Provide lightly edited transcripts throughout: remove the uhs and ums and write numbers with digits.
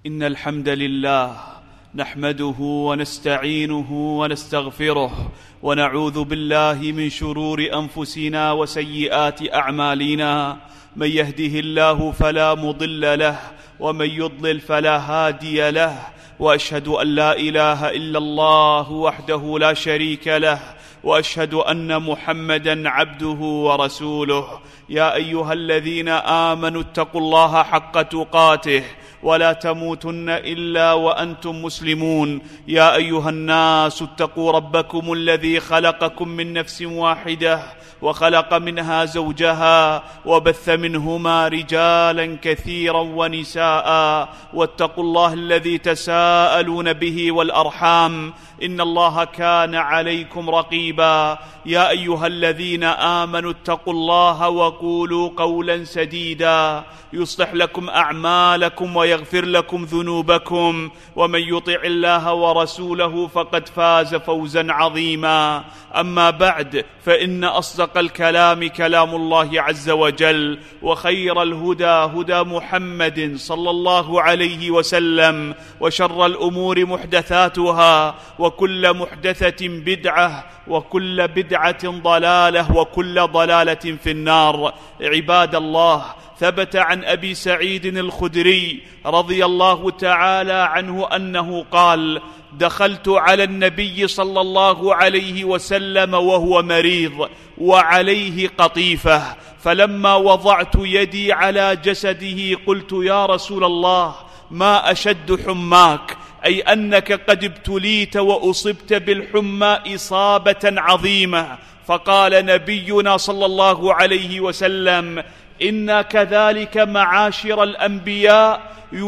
إن الحمد لله نحمده ونستعينه ونستغفره ونعوذ بالله من شرور أنفسنا وسيئات أعمالنا. من يهده الله فلا مضل له ومن يضلل فلا هادي له، وأشهد أن لا إله إلا الله وحده لا شريك له، وأشهد أن محمدًا عبده ورسوله. يا أيها الذين آمنوا اتقوا الله حق تقاته ولا تموتن إلا وأنتم مسلمون. يا أيها الناس اتقوا ربكم الذي خلقكم من نفس واحدة وخلق منها زوجها وبث منهما رجالا كثيرا ونساء، واتقوا الله الذي تساءلون به والأرحام إن الله كان عليكم رقيبا. يا أيها الذين آمنوا اتقوا الله وقولوا قولا سديدا يصلح لكم أعمالكم ويغفر لكم ذنوبكم، ومن يطع الله ورسوله فقد فاز فوزا عظيما. أما بعد، فإن أصدق الكلام كلام الله عز وجل، وخير الهدى هدى محمد صلى الله عليه وسلم، وشر الأمور محدثاتها، وكل محدثة بدعة، وكل بدعة ضلالة، وكل ضلالة في النار. عباد الله، ثبت عن أبي سعيد الخدري رضي الله تعالى عنه أنه قال: دخلت على النبي صلى الله عليه وسلم وهو مريض وعليه قطيفة، فلما وضعت يدي على جسده قلت: يا رسول الله، ما أشد حماك؟ أي أنك قد ابتليت وأصبت بالحمى إصابة عظيمة. فقال نبينا صلى الله عليه وسلم: إنا كذلك معاشر الأنبياء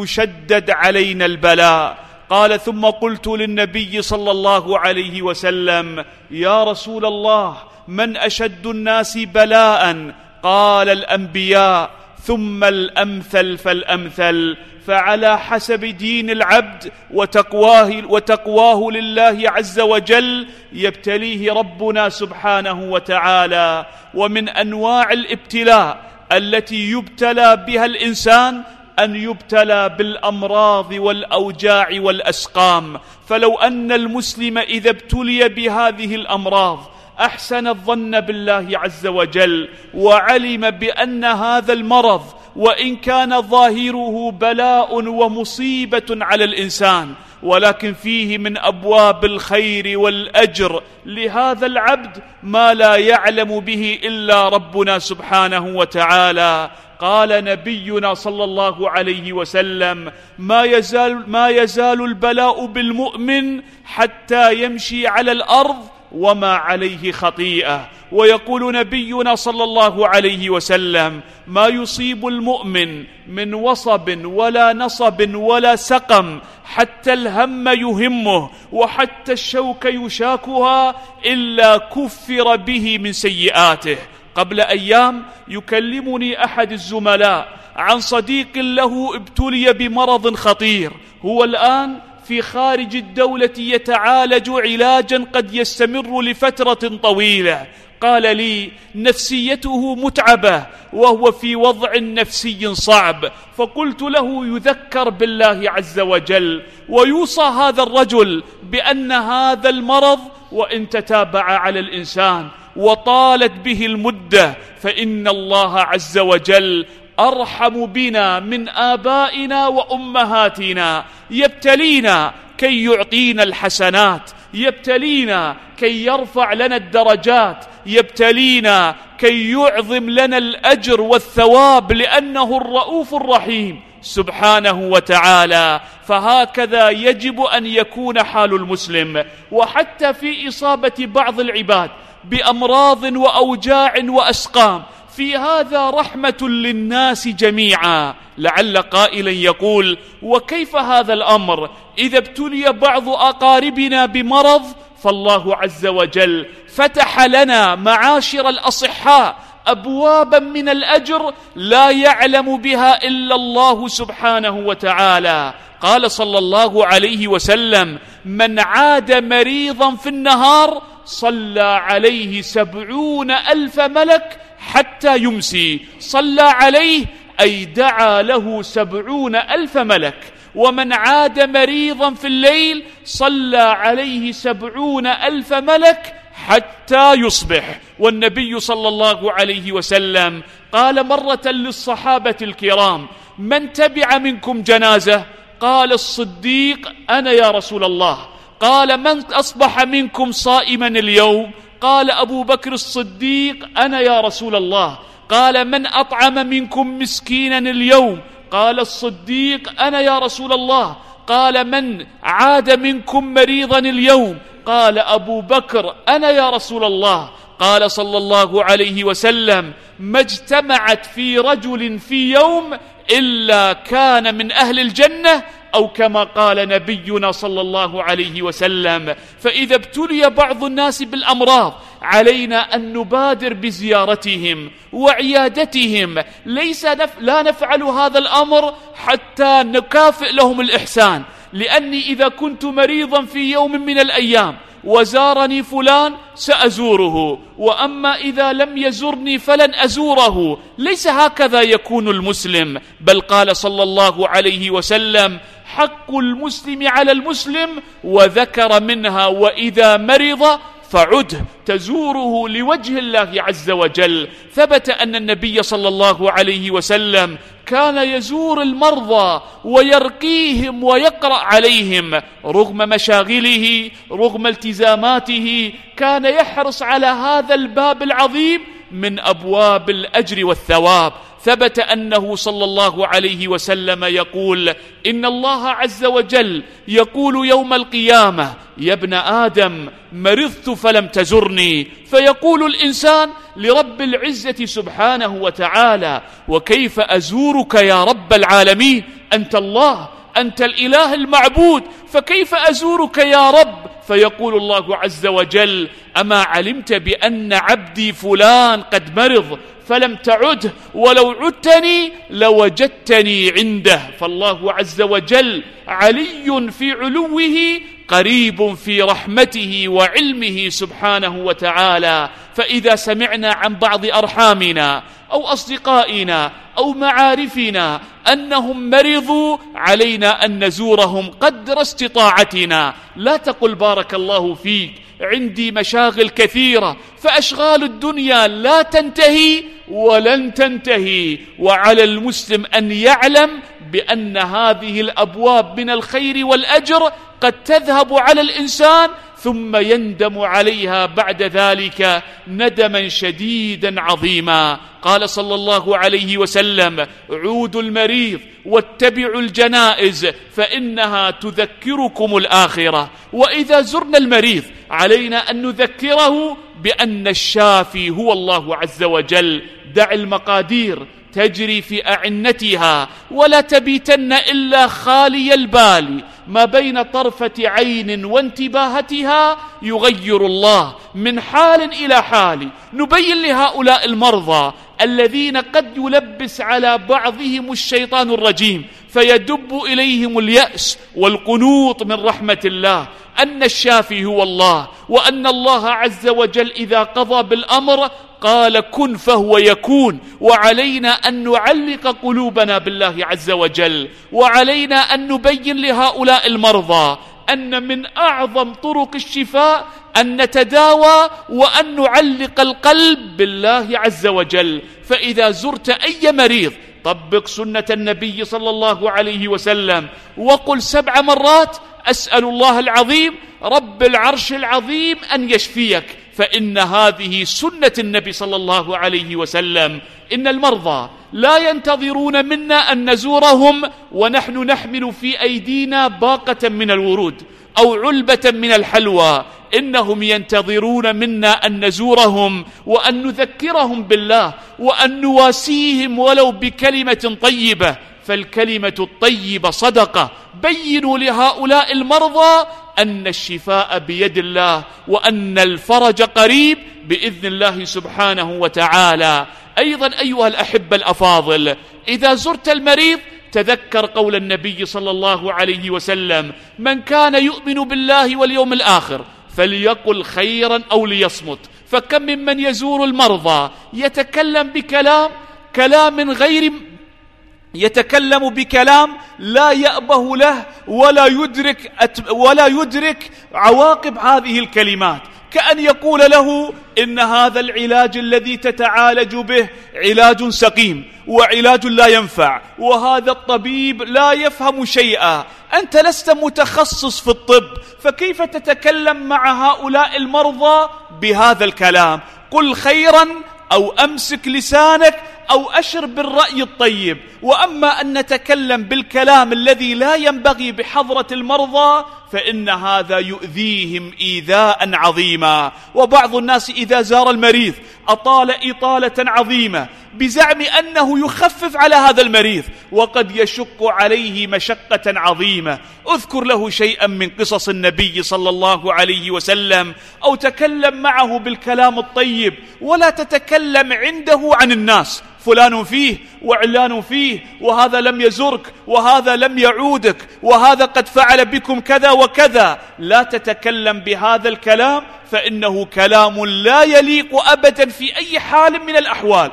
يشدد علينا البلاء. قال: ثم قلت للنبي صلى الله عليه وسلم: يا رسول الله، من أشد الناس بلاء؟ قال: الأنبياء، ثم الأمثل فالأمثل. فعلى حسب دين العبد وتقواه لله عز وجل يبتليه ربنا سبحانه وتعالى. ومن أنواع الابتلاء التي يبتلى بها الإنسان أن يبتلى بالأمراض والأوجاع والأسقام. فلو أن المسلم إذا ابتلي بهذه الأمراض أحسن الظن بالله عز وجل، وعلم بأن هذا المرض وإن كان ظاهره بلاء ومصيبة على الإنسان، ولكن فيه من أبواب الخير والأجر لهذا العبد ما لا يعلم به إلا ربنا سبحانه وتعالى. قال نبينا صلى الله عليه وسلم: ما يزال البلاء بالمؤمن حتى يمشي على الأرض وما عليه خطيئة. ويقول نبينا صلى الله عليه وسلم: ما يصيب المؤمن من وصب ولا نصب ولا سقم حتى الهم يهمه وحتى الشوك يشاكها إلا كفر به من سيئاته. قبل أيام يكلمني أحد الزملاء عن صديق له ابتلي بمرض خطير، هو الآن في خارج الدولة يتعالج علاجا قد يستمر لفترة طويلة. قال لي: نفسيته متعبة وهو في وضع نفسي صعب. فقلت له: يذكر بالله عز وجل ويوصى هذا الرجل بأن هذا المرض وإن تتابع على الإنسان وطالت به المدة فإن الله عز وجل أرحم بنا من آبائنا وأمهاتنا، يبتلينا كي يعطينا الحسنات، يبتلينا كي يرفع لنا الدرجات، يبتلينا كي يعظم لنا الأجر والثواب، لأنه الرؤوف الرحيم سبحانه وتعالى. فهكذا يجب أن يكون حال المسلم. وحتى في إصابة بعض العباد بأمراض وأوجاع وأسقام، في هذا رحمة للناس جميعا. لعل قائلا يقول: وكيف هذا الأمر؟ إذا ابتلي بعض أقاربنا بمرض فالله عز وجل فتح لنا معاشر الأصحاء أبوابا من الأجر لا يعلم بها إلا الله سبحانه وتعالى. قال صلى الله عليه وسلم: من عاد مريضا في النهار صلى عليه 70,000 ملك حتى يمسي. صلى عليه أي دعا له 70,000 ملك. ومن عاد مريضا في الليل صلى عليه 70,000 ملك حتى يصبح. والنبي صلى الله عليه وسلم قال مرة للصحابة الكرام: من تبع منكم جنازة؟ قال الصديق: أنا يا رسول الله. قال: من أصبح منكم صائما اليوم؟ قال أبو بكر الصديق: أنا يا رسول الله. قال: من أطعم منكم مسكينا اليوم؟ قال الصديق: أنا يا رسول الله. قال: من عاد منكم مريضا اليوم؟ قال أبو بكر: أنا يا رسول الله. قال صلى الله عليه وسلم: ما اجتمعت في رجل في يوم إلا كان من أهل الجنة، أو كما قال نبينا صلى الله عليه وسلم. فإذا ابتلي بعض الناس بالأمراض علينا أن نبادر بزيارتهم وعيادتهم. لا نفعل هذا الأمر حتى نكافئ لهم الإحسان، لأني إذا كنت مريضا في يوم من الأيام وزارني فلان سأزوره، وأما إذا لم يزرني فلن أزوره. ليس هكذا يكون المسلم، بل قال صلى الله عليه وسلم: حق المسلم على المسلم، وذكر منها: وإذا مرض فعده، تزوره لوجه الله عز وجل. ثبت أن النبي صلى الله عليه وسلم كان يزور المرضى ويرقيهم ويقرأ عليهم رغم مشاغله، رغم التزاماته، كان يحرص على هذا الباب العظيم من أبواب الأجر والثواب. ثبت أنه صلى الله عليه وسلم يقول: إن الله عز وجل يقول يوم القيامة: يا ابن آدم مرضت فلم تزرني. فيقول الإنسان لرب العزة سبحانه وتعالى: وكيف أزورك يا رب العالمين؟ أنت الله، أنت الإله المعبود، فكيف أزورك يا رب؟ فيقول الله عز وجل: أما علمت بأن عبدي فلان قد مرض فلم تعده، ولو عدتني لوجدتني عنده. فالله عز وجل علي في علوه، قريب في رحمته وعلمه سبحانه وتعالى. فإذا سمعنا عن بعض أرحامنا أو أصدقائنا أو معارفنا أنهم مرضوا، علينا أن نزورهم قدر استطاعتنا. لا تقل بارك الله فيك عندي مشاغل كثيرة، فأشغال الدنيا لا تنتهي ولن تنتهي. وعلى المسلم أن يعلم بأن هذه الأبواب من الخير والأجر قد تذهب على الإنسان ثم يندم عليها بعد ذلك ندما شديدا عظيما. قال صلى الله عليه وسلم: عودوا المريض واتبعوا الجنائز فإنها تذكركم الآخرة. وإذا زرنا المريض علينا أن نذكره بأن الشافي هو الله عز وجل. دع المقادير تجري في أعنتها، ولا تبيتن إلا خالي البال. ما بين طرفة عين وانتباهتها يغير الله من حال إلى حال. نبين لهؤلاء المرضى الذين قد يلبس على بعضهم الشيطان الرجيم فيدب إليهم اليأس والقنوط من رحمة الله أن الشافي هو الله، وأن الله عز وجل إذا قضى بالأمر قال كن فهو يكون. وعلينا أن نعلق قلوبنا بالله عز وجل، وعلينا أن نبين لهؤلاء المرضى أن من أعظم طرق الشفاء أن نتداوى وأن نعلق القلب بالله عز وجل. فإذا زرت أي مريض طبق سنة النبي صلى الله عليه وسلم وقل 7 مرات: أسأل الله العظيم رب العرش العظيم أن يشفيك، فإن هذه سنة النبي صلى الله عليه وسلم. إن المرضى لا ينتظرون منا أن نزورهم ونحن نحمل في أيدينا باقة من الورود أو علبة من الحلوى، إنهم ينتظرون منا أن نزورهم وأن نذكرهم بالله وأن نواسيهم ولو بكلمة طيبة، فالكلمة الطيبة صدقة. بينوا لهؤلاء المرضى أن الشفاء بيد الله وأن الفرج قريب بإذن الله سبحانه وتعالى. أيضا أيها الأحبة الأفاضل، إذا زرت المريض تذكر قول النبي صلى الله عليه وسلم: من كان يؤمن بالله واليوم الآخر فليقل خيرا أو ليصمت. فكم ممن يزور المرضى يتكلم بكلام غير يتكلم بكلام لا يأبه له ولا يدرك عواقب هذه الكلمات، كأن يقول له إن هذا العلاج الذي تتعالج به علاج سقيم وعلاج لا ينفع، وهذا الطبيب لا يفهم شيئا، أنت لست متخصص في الطب، فكيف تتكلم مع هؤلاء المرضى بهذا الكلام؟ قل خيرا أو أمسك لسانك أو أشر بالرأي الطيب. وأما أن نتكلم بالكلام الذي لا ينبغي بحضرة المرضى فإن هذا يؤذيهم إيذاء عظيما. وبعض الناس إذا زار المريض أطال إطالة عظيمة بزعم أنه يخفف على هذا المريض، وقد يشق عليه مشقة عظيمة. اذكر له شيئا من قصص النبي صلى الله عليه وسلم، أو تكلم معه بالكلام الطيب، ولا تتكلم عنده عن الناس، فلان فيه وعلان فيه، وهذا لم يزرك وهذا لم يعودك وهذا قد فعل بكم كذا وكذا. لا تتكلم بهذا الكلام، فإنه كلام لا يليق أبدا في أي حال من الأحوال،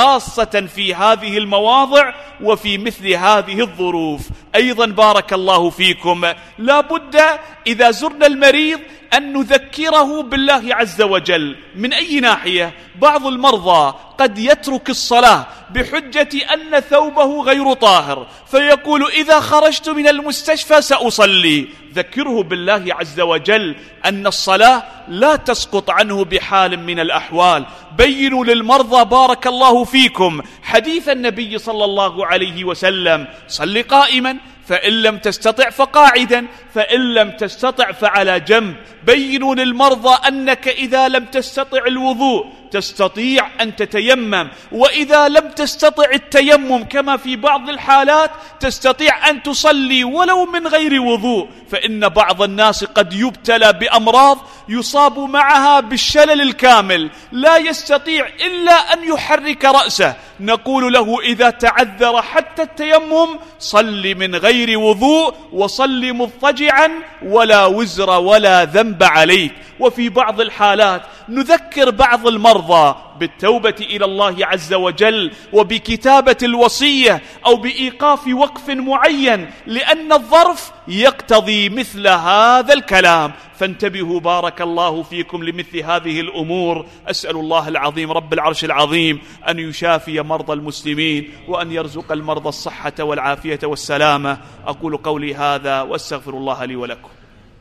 خاصة في هذه المواضع وفي مثل هذه الظروف. أيضا بارك الله فيكم، لا بد إذا زرنا المريض أن نذكره بالله عز وجل. من أي ناحية؟ بعض المرضى قد يترك الصلاة بحجة أن ثوبه غير طاهر، فيقول إذا خرجت من المستشفى سأصلي. ذكره بالله عز وجل أن الصلاة لا تسقط عنه بحال من الأحوال. بينوا للمرضى بارك الله فيكم حديث النبي صلى الله عليه وسلم: صل قائما، فإن لم تستطع فقاعدا، فإن لم تستطع فعلى جنب. بينوا للمرضى أنك إذا لم تستطع الوضوء تستطيع أن تتيمم، وإذا لم تستطع التيمم كما في بعض الحالات تستطيع أن تصلي ولو من غير وضوء. فإن بعض الناس قد يبتلى بأمراض يصاب معها بالشلل الكامل، لا يستطيع إلا أن يحرك رأسه. نقول له إذا تعذر حتى التيمم صل من غير وضوء وصل مضطجعا ولا وزر ولا ذنب عليك. وفي بعض الحالات نذكر بعض المرضى بالتوبة إلى الله عز وجل وبكتابة الوصية أو بإيقاف وقف معين، لأن الظرف يقتضي مثل هذا الكلام. فانتبهوا بارك الله فيكم لمثل هذه الأمور. أسأل الله العظيم رب العرش العظيم أن يشافي مرضى المسلمين، وأن يرزق المرضى الصحة والعافية والسلامة. أقول قولي هذا وأستغفر الله لي ولكم.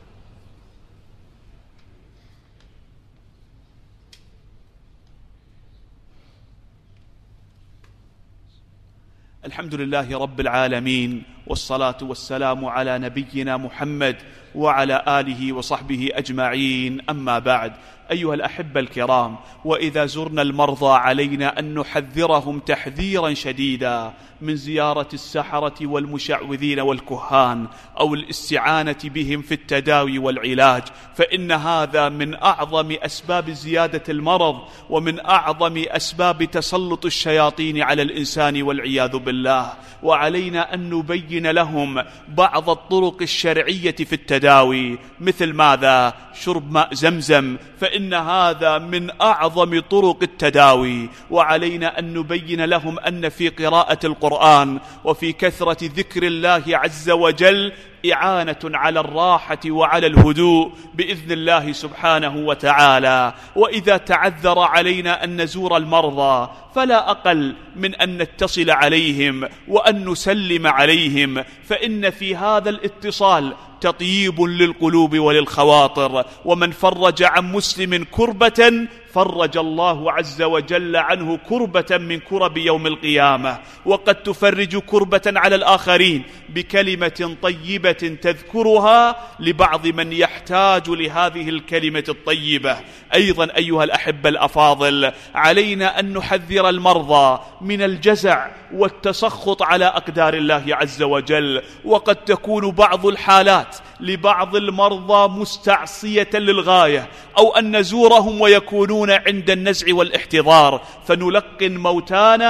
الحمد لله رب العالمين، والصلاة والسلام على نبينا محمد وعلى آله وصحبه أجمعين. أما بعد، أيها الأحبة الكرام، وإذا زرنا المرضى علينا أن نحذرهم تحذيرا شديدا من زيارة السحرة والمشعوذين والكهان أو الاستعانة بهم في التداوي والعلاج، فإن هذا من أعظم أسباب زيادة المرض ومن أعظم أسباب تسلط الشياطين على الإنسان والعياذ بالله. وعلينا أن نبين لهم بعض الطرق الشرعية في التداوي، مثل ماذا؟ شرب ماء زمزم، فإن هذا من أعظم طرق التداوي. وعلينا أن نبين لهم أن في قراءة القرآن وفي كثرة ذكر الله عز وجل إعانة على الراحة وعلى الهدوء بإذن الله سبحانه وتعالى. وإذا تعذر علينا أن نزور المرضى فلا أقل من أن نتصل عليهم وأن نسلم عليهم، فإن في هذا الاتصال تطييب للقلوب وللخواطر. ومن فرج عن مسلم كربة فرج الله عز وجل عنه كربة من كرب يوم القيامة. وقد تفرج كربة على الآخرين بكلمة طيبة تذكرها لبعض من يحتاج لهذه الكلمة الطيبة. أيضا أيها الأحبة الأفاضل، علينا أن نحذر المرضى من الجزع والتسخط على أقدار الله عز وجل. وقد تكون بعض الحالات لبعض المرضى مستعصية للغاية، أو أن نزورهم ويكونون عند النزع والاحتضار، فنلقن موتانا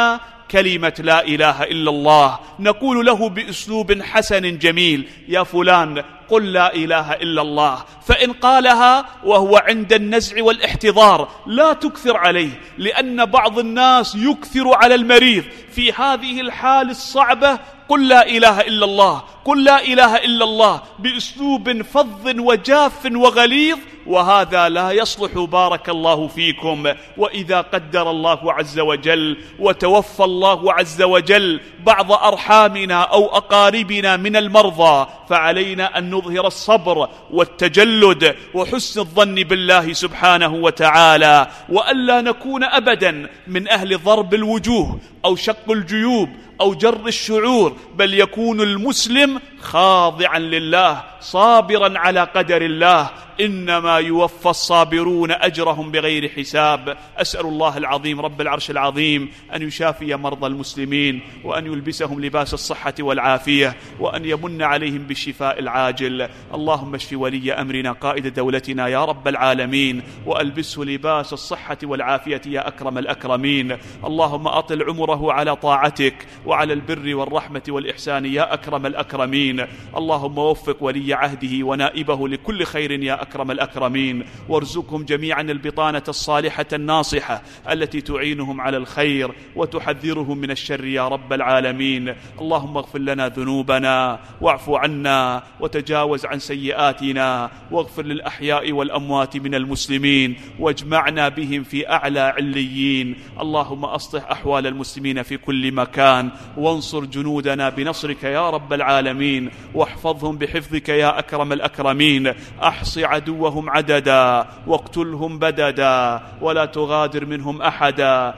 كلمة لا إله إلا الله، نقول له بأسلوب حسن جميل: يا فلان قل لا إله إلا الله. فإن قالها وهو عند النزع والاحتضار لا تكثر عليه، لأن بعض الناس يكثر على المريض. في هذه الحال الصعبة قل لا إله إلا الله، قل لا إله إلا الله بأسلوب فظ وجاف وغليظ، وهذا لا يصلح. بارك الله فيكم. وإذا قدر الله عز وجل وتوفى الله عز وجل بعض أرحامنا أو أقاربنا من المرضى، فعلينا أن نظهر الصبر والتجلد وحسن الظن بالله سبحانه وتعالى، وألا نكون أبدا من أهل ضرب الوجوه أو شق الجيوب أو جر الشعور، بل يكون المسلم خاضعا لله صابرا على قدر الله. إنما يوفى الصابرون أجرهم بغير حساب. أسأل الله العظيم رب العرش العظيم أن يشافي مرضى المسلمين، وأن يلبسهم لباس الصحة والعافية، وأن يمن عليهم بالشفاء العاجل. اللهم اشف ولي أمرنا قائد دولتنا يا رب العالمين، وألبسه لباس الصحة والعافية يا أكرم الأكرمين. اللهم أطل عمره على طاعتك وعلى البر والرحمة والإحسان يا أكرم الأكرمين. اللهم وفق ولي عهده ونائبه لكل خير يا أكرم الأكرمين، وارزقهم جميعا البطانة الصالحة الناصحة التي تعينهم على الخير وتحذرهم من الشر يا رب العالمين. اللهم اغفر لنا ذنوبنا واعف عنا وتجاوز عن سيئاتنا، واغفر للأحياء والأموات من المسلمين، واجمعنا بهم في أعلى عليين. اللهم أصلح أحوال المسلمين في كل مكان، وانصر جنودنا بنصرك يا رب العالمين، واحفظهم بحفظك يا أكرم الأكرمين. أحص عدوهم عددا واقتلهم بددا، ولا تغادر منهم أحدا،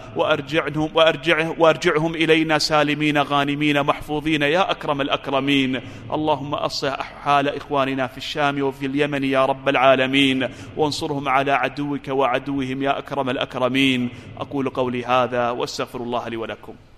وارجعهم إلينا سالمين غانمين محفوظين يا أكرم الأكرمين. اللهم أصلح حال إخواننا في الشام وفي اليمن يا رب العالمين، وانصرهم على عدوك وعدوهم يا أكرم الأكرمين. أقول قولي هذا واستغفر الله لي ولكم.